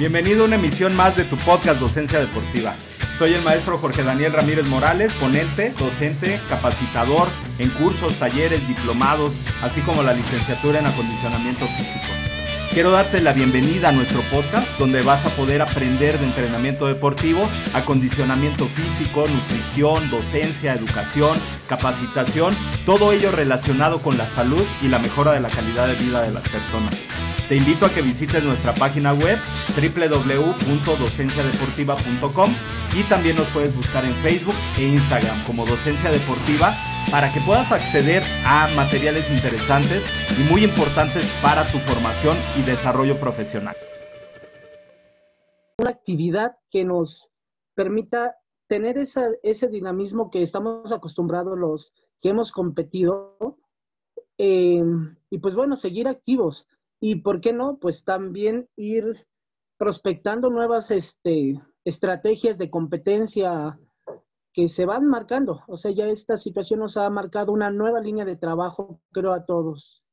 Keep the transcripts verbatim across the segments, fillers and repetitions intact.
Bienvenido a una emisión más de tu podcast Docencia Deportiva. Soy el maestro Jorge Daniel Ramírez Morales, ponente, docente, capacitador en cursos, talleres, diplomados, así como la licenciatura en acondicionamiento físico. Quiero darte la bienvenida a nuestro podcast, donde vas a poder aprender de entrenamiento deportivo, acondicionamiento físico, nutrición, docencia, educación, capacitación, todo ello relacionado con la salud y la mejora de la calidad de vida de las personas. Te invito a que visites nuestra página web doble u doble u doble u punto docencia deportiva punto com y también nos puedes buscar en Facebook e Instagram como Docencia Deportiva para que puedas acceder a materiales interesantes y muy importantes para tu formación y desarrollo profesional. Una actividad que nos permita tener esa, ese dinamismo que estamos acostumbrados los que hemos competido eh, y pues bueno, seguir activos. Y por qué no, pues también ir prospectando nuevas este, estrategias de competencia que se van marcando. O sea, ya esta situación nos ha marcado una nueva línea de trabajo, creo, a todos.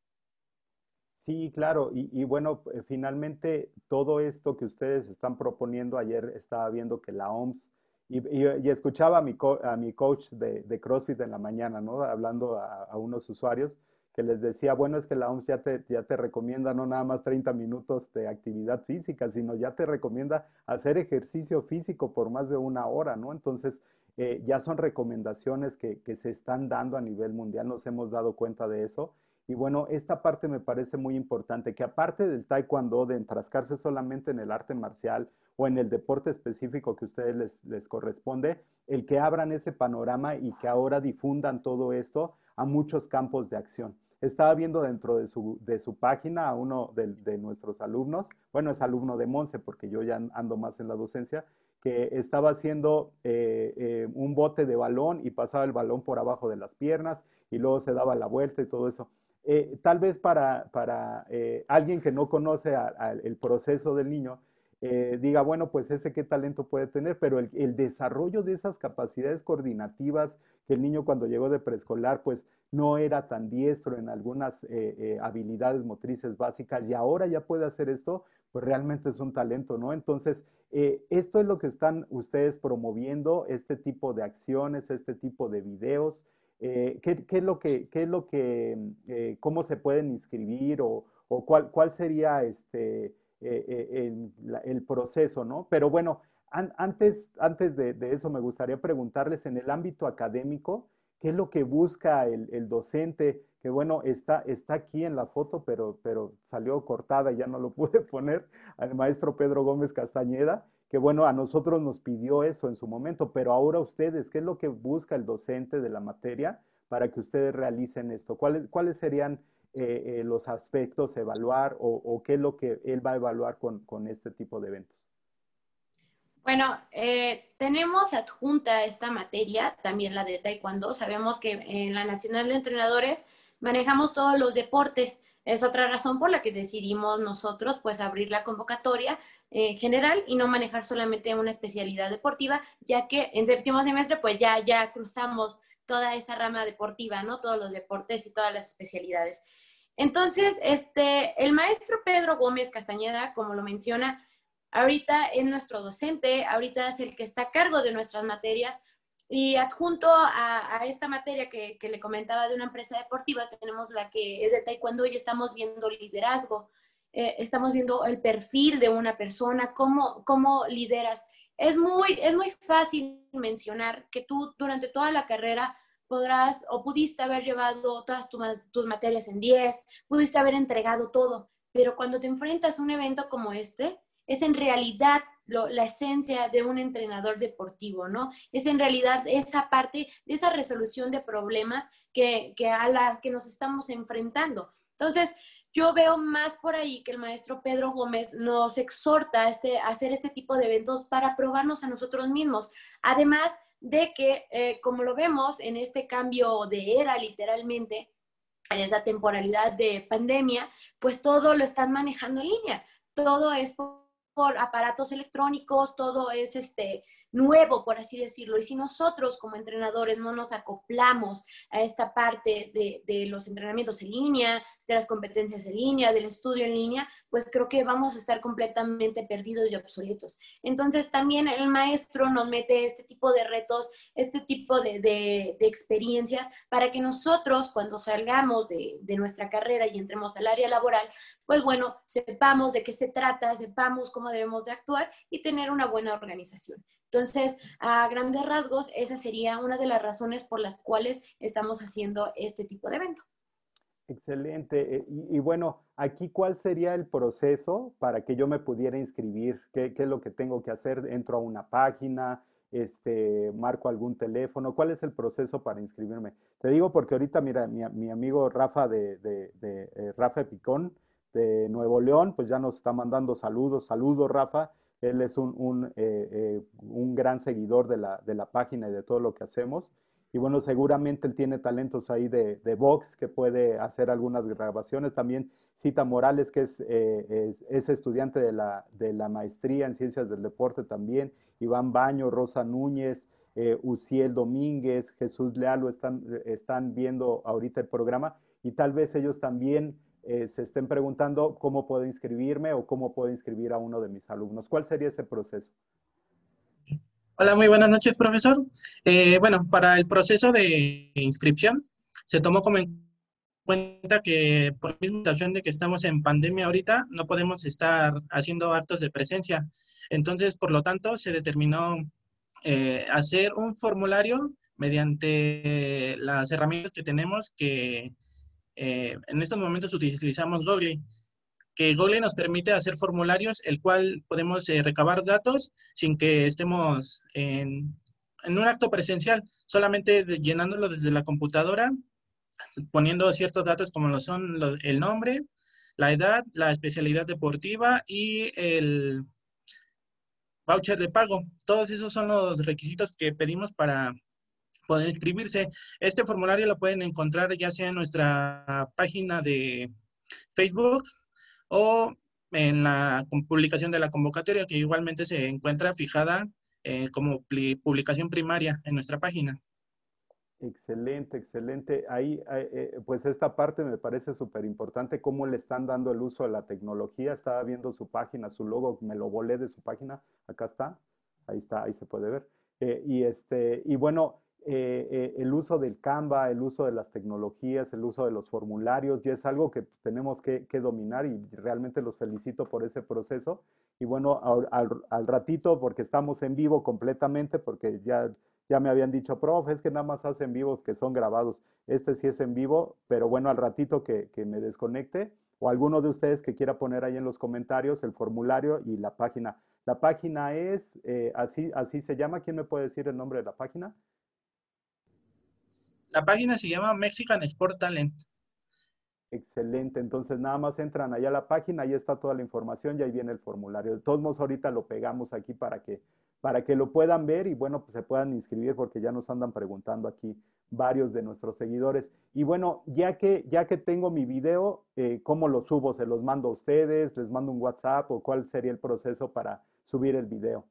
Sí, claro. Y, y bueno, eh, finalmente todo esto que ustedes están proponiendo, ayer estaba viendo que la O M S, y, y, y escuchaba a mi, co a mi coach de, de CrossFit en la mañana, ¿no? Hablando a, a unos usuarios, que les decía, bueno, es que la O M S ya te, ya te recomienda no nada más treinta minutos de actividad física, sino ya te recomienda hacer ejercicio físico por más de una hora, ¿no? Entonces, eh, ya son recomendaciones que, que se están dando a nivel mundial, nos hemos dado cuenta de eso. Y bueno, esta parte me parece muy importante, que aparte del taekwondo, de enfrascarse solamente en el arte marcial o en el deporte específico que a ustedes les, les corresponde, el que abran ese panorama y que ahora difundan todo esto a muchos campos de acción. Estaba viendo dentro de su, de su página a uno de, de nuestros alumnos, bueno, es alumno de Monse porque yo ya ando más en la docencia, que estaba haciendo eh, eh, un bote de balón y pasaba el balón por abajo de las piernas y luego se daba la vuelta y todo eso. Eh, tal vez para, para eh, alguien que no conoce a, a el proceso del niño, eh, diga, bueno, pues ese qué talento puede tener, pero el, el desarrollo de esas capacidades coordinativas que el niño cuando llegó de preescolar, pues no era tan diestro en algunas eh, eh, habilidades motrices básicas y ahora ya puede hacer esto, pues realmente es un talento, ¿no? Entonces, eh, esto es lo que están ustedes promoviendo, este tipo de acciones, este tipo de videos. Eh, ¿qué, ¿qué, es lo que, qué es lo que eh, cómo se pueden inscribir o, o cuál, cuál sería este, eh, el, el, proceso, ¿no? Pero bueno, an, antes, antes de, de eso me gustaría preguntarles en el ámbito académico, ¿qué es lo que busca el, el docente? Que bueno, está, está aquí en la foto, pero, pero salió cortada y ya no lo pude poner, al maestro Pedro Gómez Castañeda, que bueno, a nosotros nos pidió eso en su momento, pero ahora ustedes, ¿qué es lo que busca el docente de la materia para que ustedes realicen esto? ¿Cuáles, cuáles serían eh, eh, los aspectos a evaluar o, o qué es lo que él va a evaluar con, con este tipo de eventos? Bueno, eh, tenemos adjunta esta materia, también la de Taekwondo. Sabemos que en la Nacional de Entrenadores manejamos todos los deportes. Es otra razón por la que decidimos nosotros pues abrir la convocatoria eh, general y no manejar solamente una especialidad deportiva, ya que en séptimo semestre pues ya, ya cruzamos toda esa rama deportiva, ¿no? Todos los deportes y todas las especialidades. Entonces, este, el maestro Pedro Gómez Castañeda, como lo menciona, ahorita es nuestro docente, ahorita es el que está a cargo de nuestras materias y adjunto a, a esta materia que, que le comentaba de una empresa deportiva, tenemos la que es de Taekwondo y estamos viendo liderazgo, eh, estamos viendo el perfil de una persona, cómo, cómo lideras. Es muy, es muy fácil mencionar que tú durante toda la carrera podrás o pudiste haber llevado todas tu, tus materias en diez, pudiste haber entregado todo, pero cuando te enfrentas a un evento como este, es en realidad lo, la esencia de un entrenador deportivo, ¿no? Es en realidad esa parte de esa resolución de problemas que, que a la que nos estamos enfrentando. Entonces, yo veo más por ahí que el maestro Pedro Gómez nos exhorta a, este, a hacer este tipo de eventos para probarnos a nosotros mismos. Además de que, eh, como lo vemos en este cambio de era, literalmente, en esa temporalidad de pandemia, pues todo lo están manejando en línea. Todo es por por aparatos electrónicos, todo es este, nuevo, por así decirlo. Y si nosotros como entrenadores no nos acoplamos a esta parte de, de los entrenamientos en línea, de las competencias en línea, del estudio en línea, pues creo que vamos a estar completamente perdidos y obsoletos. Entonces también el maestro nos mete este tipo de retos, este tipo de, de, de experiencias para que nosotros cuando salgamos de, de nuestra carrera y entremos al área laboral, pues bueno, sepamos de qué se trata, sepamos cómo debemos de actuar y tener una buena organización. Entonces, a grandes rasgos, esa sería una de las razones por las cuales estamos haciendo este tipo de evento. Excelente. Eh, Y, y bueno, aquí, ¿cuál sería el proceso para que yo me pudiera inscribir? ¿Qué, qué es lo que tengo que hacer? ¿Entro a una página? Este, ¿marco algún teléfono? ¿Cuál es el proceso para inscribirme? Te digo porque ahorita, mira, mi, mi amigo Rafa de, de, de, eh, Rafa Picón de Nuevo León, pues ya nos está mandando saludos. Saludos, Rafa. Él es un, un, eh, eh, un gran seguidor de la, de la página y de todo lo que hacemos. Y bueno, seguramente él tiene talentos ahí de, de box que puede hacer algunas grabaciones. También Cita Morales, que es, eh, es, es estudiante de la, de la maestría en ciencias del deporte también. Iván Baño, Rosa Núñez, eh, Uciel Domínguez, Jesús Lealo están, están viendo ahorita el programa y tal vez ellos también eh, se estén preguntando cómo puedo inscribirme o cómo puedo inscribir a uno de mis alumnos. ¿Cuál sería ese proceso? Hola, muy buenas noches, profesor. Eh, bueno, para el proceso de inscripción, se tomó como en cuenta que por la misma situación de que estamos en pandemia ahorita, no podemos estar haciendo actos de presencia. Entonces, por lo tanto, se determinó eh, hacer un formulario mediante las herramientas que tenemos, que eh, en estos momentos utilizamos Google, que Google nos permite hacer formularios, el cual podemos eh, recabar datos sin que estemos en, en un acto presencial, solamente de, llenándolo desde la computadora, poniendo ciertos datos como lo son lo, el nombre, la edad, la especialidad deportiva y el voucher de pago. Todos esos son los requisitos que pedimos para poder inscribirse. Este formulario lo pueden encontrar ya sea en nuestra página de Facebook o en la publicación de la convocatoria, que igualmente se encuentra fijada eh, como publicación primaria en nuestra página. Excelente, excelente. Ahí, eh, pues esta parte me parece súper importante, cómo le están dando el uso a la tecnología. Estaba viendo su página, su logo, me lo volé de su página. Acá está, ahí está, ahí se puede ver. Eh, y, este, y bueno, eh, eh, el uso del Canva, el uso de las tecnologías, el uso de los formularios, ya es algo que tenemos que, que dominar y realmente los felicito por ese proceso. Y bueno, al, al, al ratito, porque estamos en vivo completamente, porque ya ya me habían dicho, profe, es que nada más hacen vivos que son grabados. Este sí es en vivo, pero bueno, al ratito que, que me desconecte, o alguno de ustedes que quiera poner ahí en los comentarios el formulario y la página. La página es, eh, así, así se llama. ¿Quién me puede decir el nombre de la página? La página se llama Mexican Sport Talent. Excelente, entonces nada más entran allá a la página, ahí está toda la información y ahí viene el formulario. De todos modos, ahorita lo pegamos aquí para que, para que lo puedan ver y bueno, pues se puedan inscribir porque ya nos andan preguntando aquí varios de nuestros seguidores. Y bueno, ya que, ya que tengo mi video, eh, ¿cómo lo subo? ¿Se los mando a ustedes? ¿Les mando un WhatsApp? ¿O cuál sería el proceso para subir el video?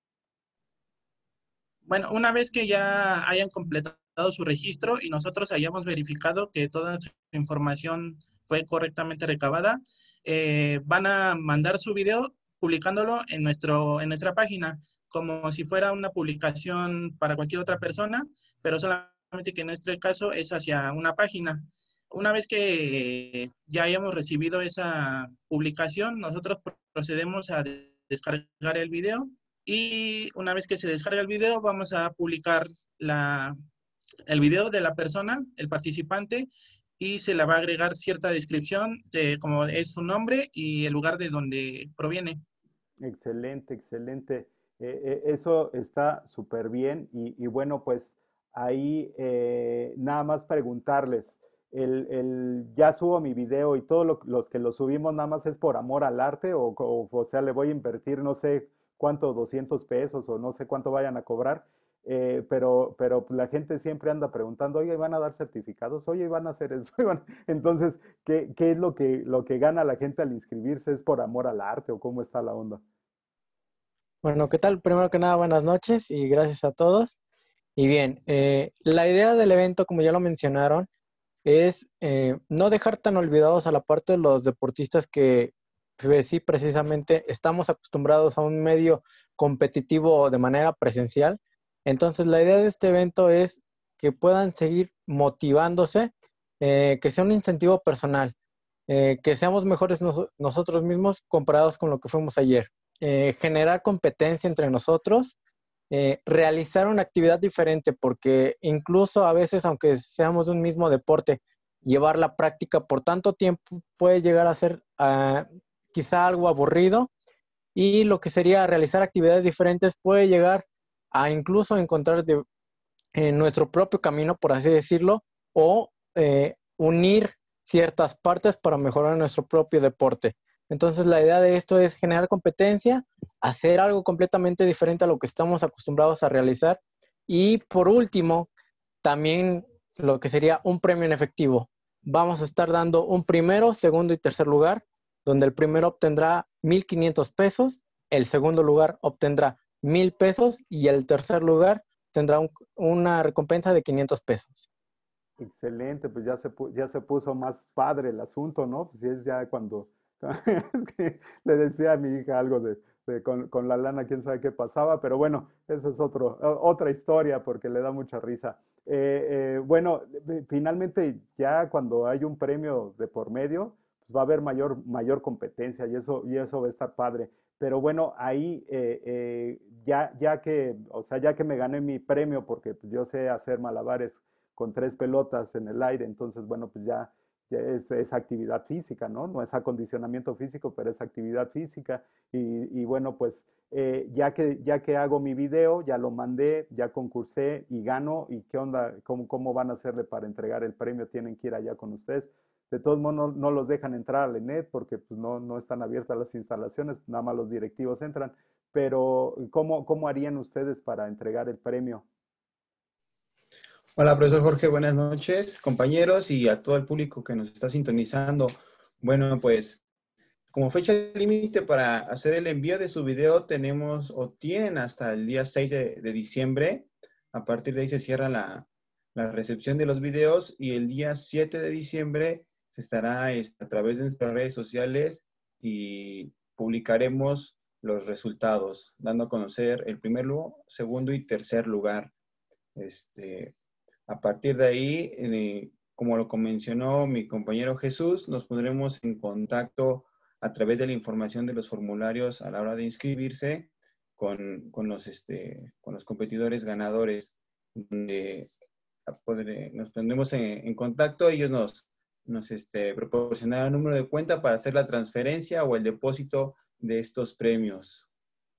Bueno, una vez que ya hayan completado su registro y nosotros hayamos verificado que toda su información fue correctamente recabada, eh, van a mandar su video publicándolo en, nuestro, en nuestra página, como si fuera una publicación para cualquier otra persona, pero solamente que en este caso es hacia una página. Una vez que ya hayamos recibido esa publicación, nosotros procedemos a descargar el video. Y una vez que se descarga el video, vamos a publicar la, el video de la persona, el participante, y se le va a agregar cierta descripción de cómo es su nombre y el lugar de donde proviene. Excelente, excelente. Eh, eh, eso está súper bien. Y, y, bueno, pues ahí eh, nada más preguntarles. El, el, ya subo mi video y todos lo, los que lo subimos nada más es por amor al arte o, o, o sea, le voy a invertir no sé cuánto, doscientos pesos o no sé cuánto vayan a cobrar, eh, pero, pero la gente siempre anda preguntando, oye, ¿van a dar certificados? Oye, ¿van a hacer eso? Entonces, ¿qué, qué es lo que, lo que gana la gente al inscribirse? ¿Es por amor al arte o cómo está la onda? Bueno, ¿qué tal? Primero que nada, buenas noches y gracias a todos. Y bien, eh, la idea del evento, como ya lo mencionaron, es eh, no dejar tan olvidados a la parte de los deportistas que pues, sí, precisamente estamos acostumbrados a un medio competitivo de manera presencial. Entonces, la idea de este evento es que puedan seguir motivándose, eh, que sea un incentivo personal, eh, que seamos mejores nos- nosotros mismos comparados con lo que fuimos ayer, eh, generar competencia entre nosotros, eh, realizar una actividad diferente, porque incluso a veces, aunque seamos de un mismo deporte, llevar la práctica por tanto tiempo puede llegar a ser ah, quizá algo aburrido, y lo que sería realizar actividades diferentes puede llegar a incluso encontrar de- en nuestro propio camino, por así decirlo, o eh, unir ciertas partes para mejorar nuestro propio deporte. Entonces, la idea de esto es generar competencia, hacer algo completamente diferente a lo que estamos acostumbrados a realizar. Y por último, también lo que sería un premio en efectivo. Vamos a estar dando un primero, segundo y tercer lugar, donde el primero obtendrá mil quinientos pesos, el segundo lugar obtendrá mil pesos y el tercer lugar tendrá un- una recompensa de quinientos pesos. Excelente, pues ya se, pu- ya se puso más padre el asunto, ¿no? Pues sí es ya cuando, es que le decía a mi hija algo de, de con, con la lana, quién sabe qué pasaba, pero bueno, esa es otro, o- otra historia porque le da mucha risa. Eh, eh, bueno, eh, finalmente ya cuando hay un premio de por medio, pues va a haber mayor, mayor competencia y eso, y eso va a estar padre. Pero bueno, ahí eh, eh, ya, ya que, o sea, ya que me gané mi premio, porque pues, yo sé hacer malabares con tres pelotas en el aire, entonces, bueno, pues ya, ya es, es, actividad física, ¿no? No es acondicionamiento físico, pero es actividad física. Y, y bueno, pues eh, ya, que, ya que hago mi video, ya lo mandé, ya concursé y gano, ¿y qué onda? ¿Cómo, cómo van a hacerle para entregar el premio? Tienen que ir allá con ustedes. De todos modos, no, no los dejan entrar al ENET porque pues, no, no están abiertas las instalaciones, nada más los directivos entran. Pero, ¿cómo, cómo harían ustedes para entregar el premio? Hola, profesor Jorge, buenas noches, compañeros y a todo el público que nos está sintonizando. Bueno, pues como fecha límite para hacer el envío de su video tenemos o tienen hasta el día seis de, de diciembre. A partir de ahí se cierra la, la recepción de los videos y el día siete de diciembre se estará este, a través de nuestras redes sociales y publicaremos los resultados, dando a conocer el primer, lugar, segundo y tercer lugar. Este, a partir de ahí, eh, como lo mencionó mi compañero Jesús, nos pondremos en contacto a través de la información de los formularios a la hora de inscribirse con, con, los, este, con los competidores ganadores. Donde poder, nos pondremos en, en contacto, ellos nos, nos este, proporcionarán un número de cuenta para hacer la transferencia o el depósito de estos premios.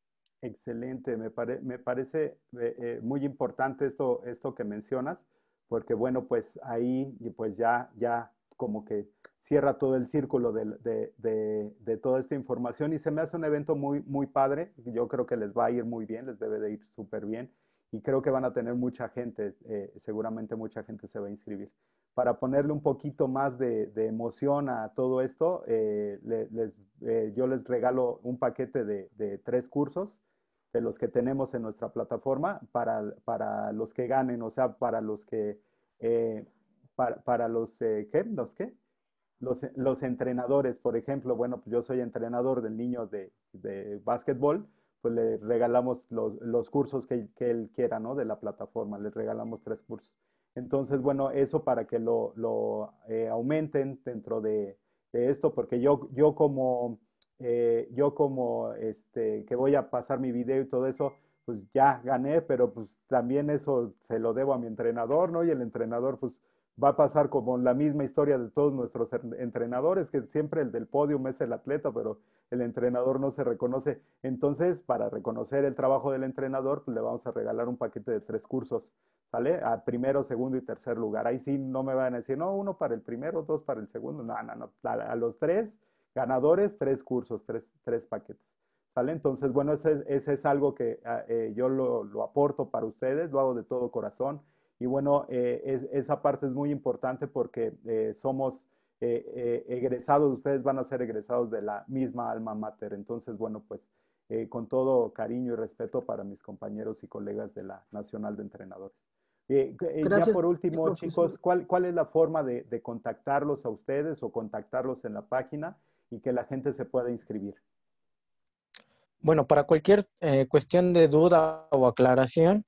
Excelente, me, pare, me parece eh, eh, muy importante esto, esto que mencionas, porque bueno, pues ahí pues ya, ya como que cierra todo el círculo de, de, de, de toda esta información y se me hace un evento muy, muy padre. Yo creo que les va a ir muy bien, les debe de ir súper bien y creo que van a tener mucha gente, eh, seguramente mucha gente se va a inscribir. Para ponerle un poquito más de, de emoción a todo esto, eh, les, les, eh, yo les regalo un paquete de, de tres cursos de los que tenemos en nuestra plataforma para, para los que ganen, o sea, para los que, eh, para, para, los, eh, ¿qué? ¿Los qué? Los, los, entrenadores, por ejemplo, bueno, pues yo soy entrenador del niño de, de básquetbol, pues le regalamos los, los cursos que, que, él quiera, ¿no? De la plataforma, le regalamos tres cursos. Entonces, bueno, eso para que lo, lo eh, aumenten dentro de, de, esto, porque yo, yo como, eh, yo como este, que voy a pasar mi video y todo eso, pues ya gané, pero pues también eso se lo debo a mi entrenador, ¿no? Y el entrenador, pues va a pasar como la misma historia de todos nuestros entrenadores, que siempre el del podium es el atleta, pero el entrenador no se reconoce. Entonces, para reconocer el trabajo del entrenador, pues le vamos a regalar un paquete de tres cursos, ¿sale? A primero, segundo y tercer lugar. Ahí sí no me van a decir, no, uno para el primero, dos para el segundo. No, no, no. A, a los tres ganadores, tres cursos, tres, tres paquetes. ¿Sale? Entonces, bueno, ese, ese es algo que eh, yo lo, lo aporto para ustedes, lo hago de todo corazón. Y bueno, eh, es, esa parte es muy importante porque eh, somos, eh, eh, egresados, ustedes van a ser egresados de la misma alma mater. Entonces, bueno, pues eh, con todo cariño y respeto para mis compañeros y colegas de la Nacional de Entrenadores. Eh, eh, ya por último, profesor. Chicos, ¿cuál, ¿cuál es la forma de, de contactarlos a ustedes o contactarlos en la página y que la gente se pueda inscribir? Bueno, para cualquier eh, cuestión de duda o aclaración,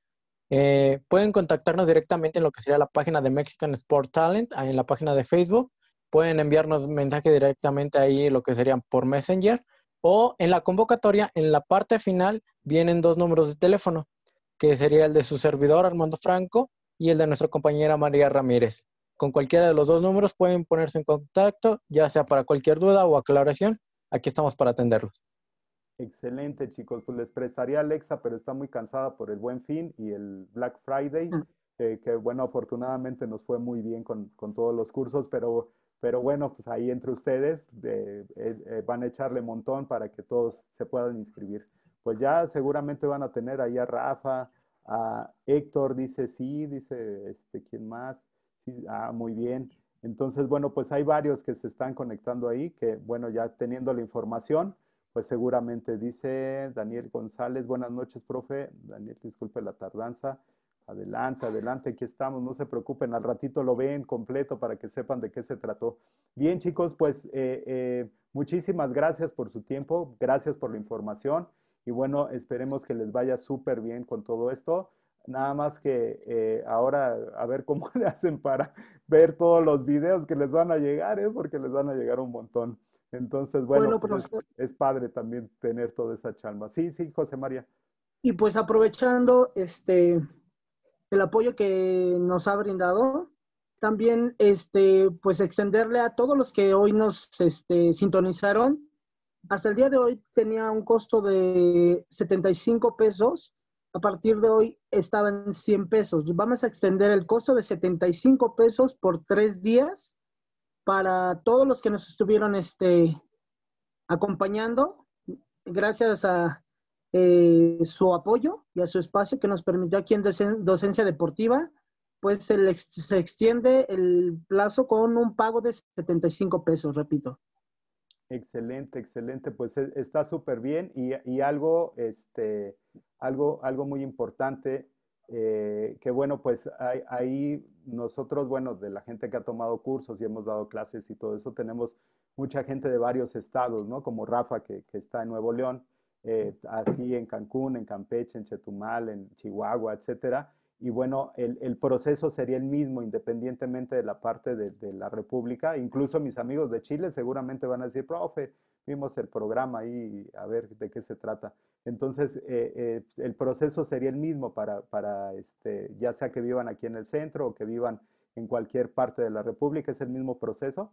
eh, pueden contactarnos directamente en lo que sería la página de Mexican Sport Talent, en la página de Facebook. Pueden enviarnos mensaje directamente ahí, lo que serían por Messenger, o en la convocatoria, en la parte final, vienen dos números de teléfono, que sería el de su servidor Armando Franco y el de nuestra compañera María Ramírez. Con cualquiera de los dos números pueden ponerse en contacto, ya sea para cualquier duda o aclaración. Aquí estamos para atenderlos. Excelente, chicos. Pues les prestaría a Alexa, pero está muy cansada por el Buen Fin y el Black Friday, eh, que bueno, afortunadamente nos fue muy bien con, con todos los cursos, pero, pero bueno, pues ahí entre ustedes eh, eh, van a echarle montón para que todos se puedan inscribir. Pues ya seguramente van a tener ahí a Rafa, a Héctor, dice sí, dice, este, ¿quién más? Sí, ah, muy bien. Entonces, bueno, pues hay varios que se están conectando ahí, que bueno, ya teniendo la información, pues seguramente dice Daniel González, buenas noches, profe. Daniel, disculpe la tardanza. Adelante, adelante, aquí estamos, no se preocupen, al ratito lo ven completo para que sepan de qué se trató. Bien, chicos, pues eh, eh, muchísimas gracias por su tiempo, gracias por la información. Y bueno, esperemos que les vaya súper bien con todo esto. Nada más que eh, ahora a ver cómo le hacen para ver todos los videos que les van a llegar, ¿eh? Porque les van a llegar un montón. Entonces, bueno, bueno pues es, es padre también tener toda esa chamba. Sí, sí, José María. Y pues aprovechando este el apoyo que nos ha brindado, también este pues extenderle a todos los que hoy nos este, sintonizaron. Hasta el día de hoy tenía un costo de setenta y cinco pesos. A partir de hoy estaba en cien pesos. Vamos a extender el costo de setenta y cinco pesos por tres días para todos los que nos estuvieron este, acompañando. Gracias a eh, su apoyo y a su espacio que nos permitió aquí en Docencia Deportiva, pues se, le, se extiende el plazo con un pago de setenta y cinco pesos, repito. Excelente, excelente, pues está súper bien y, y algo, este, algo, algo muy importante, eh, que bueno, pues hay, ahí nosotros, bueno, de la gente que ha tomado cursos y hemos dado clases y todo eso, tenemos mucha gente de varios estados, ¿no? Como Rafa, que, que está en Nuevo León, eh, así en Cancún, en Campeche, en Chetumal, en Chihuahua, etcétera. Y bueno, el, el proceso sería el mismo independientemente de la parte de, de la República. Incluso mis amigos de Chile seguramente van a decir, profe, vimos el programa ahí, a ver de qué se trata. Entonces, eh, eh, el proceso sería el mismo para, para este, ya sea que vivan aquí en el centro o que vivan en cualquier parte de la República, ¿es el mismo proceso?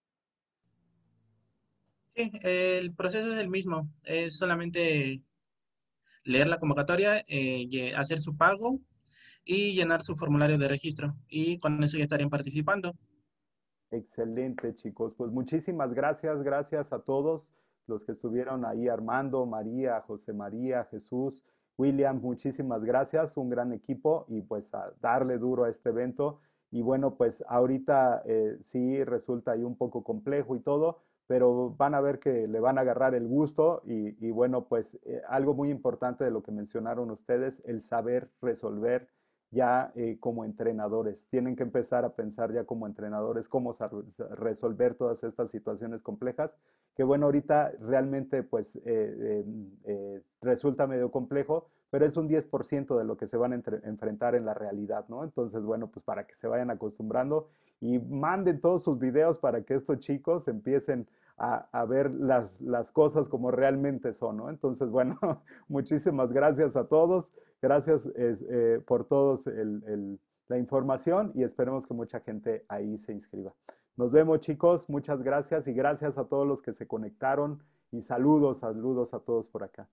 Sí, el proceso es el mismo. Es solamente leer la convocatoria, eh, hacer su pago y llenar su formulario de registro, y con eso ya estarían participando. Excelente, chicos. Pues muchísimas gracias, gracias a todos los que estuvieron ahí, Armando, María, José María, Jesús, William, muchísimas gracias, un gran equipo y pues a darle duro a este evento. Y bueno, pues ahorita eh, sí resulta ahí un poco complejo y todo, pero van a ver que le van a agarrar el gusto y, y bueno, pues eh, algo muy importante de lo que mencionaron ustedes, el saber resolver ya eh, como entrenadores. Tienen que empezar a pensar ya como entrenadores cómo resolver todas estas situaciones complejas, que bueno, ahorita realmente pues eh, eh, eh, resulta medio complejo, pero es un diez por ciento de lo que se van a enfrentar en la realidad, ¿no? Entonces, bueno, pues para que se vayan acostumbrando y manden todos sus videos para que estos chicos empiecen a, a ver las, las cosas como realmente son, ¿no? Entonces, bueno, muchísimas gracias a todos. Gracias eh, eh, por todos el, el, la información y esperemos que mucha gente ahí se inscriba. Nos vemos, chicos. Muchas gracias y gracias a todos los que se conectaron y saludos, saludos a todos por acá.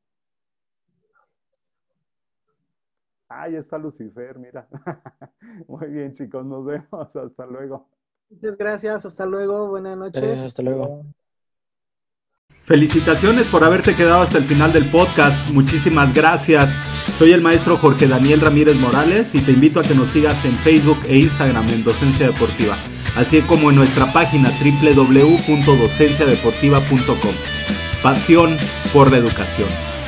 Ahí está Lucifer, mira. Muy bien, chicos. Nos vemos. Hasta luego. Muchas gracias. Hasta luego. Buenas noches. Gracias, hasta luego. Felicitaciones por haberte quedado hasta el final del podcast. Muchísimas gracias. Soy el maestro Jorge Daniel Ramírez Morales y te invito a que nos sigas en Facebook e Instagram en Docencia Deportiva. así como en nuestra página doble u doble u doble u punto docencia deportiva punto com. Pasión por la educación.